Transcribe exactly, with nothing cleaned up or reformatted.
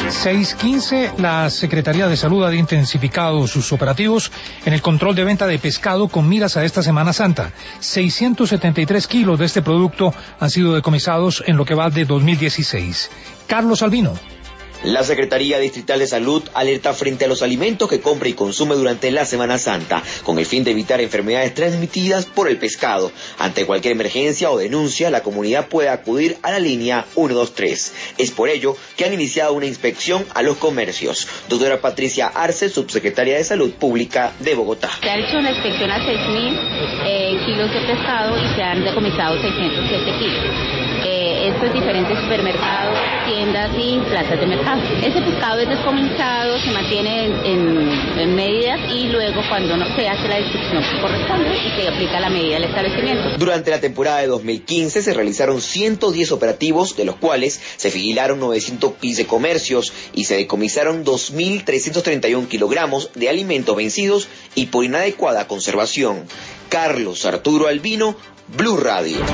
seis quince, la Secretaría de Salud ha intensificado sus operativos en el control de venta de pescado con miras a esta Semana Santa. seiscientos setenta y tres kilos de este producto han sido decomisados en lo que va de dos mil dieciséis. Carlos Albino. La Secretaría Distrital de Salud alerta frente a los alimentos que compra y consume durante la Semana Santa, con el fin de evitar enfermedades transmitidas por el pescado. Ante cualquier emergencia o denuncia, la comunidad puede acudir a la línea ciento veintitrés. Es por ello que han iniciado una inspección a los comercios. Doctora Patricia Arce, subsecretaria de Salud Pública de Bogotá. Se ha hecho una inspección a seis mil eh, kilos de pescado y se han decomisado seiscientos siete kilos. Eh, esto es diferentes supermercados, tiendas y plazas de mercado. Ese pescado es descomisado, se mantiene en, en, en medidas y luego cuando no se hace la inspección que corresponde y se aplica la medida del establecimiento. Durante la temporada de dos mil quince se realizaron ciento diez operativos, de los cuales se vigilaron novecientos quince comercios y se decomisaron dos mil trescientos treinta y uno kilogramos de alimentos vencidos y por inadecuada conservación. Carlos Arturo Albino, Blue Radio.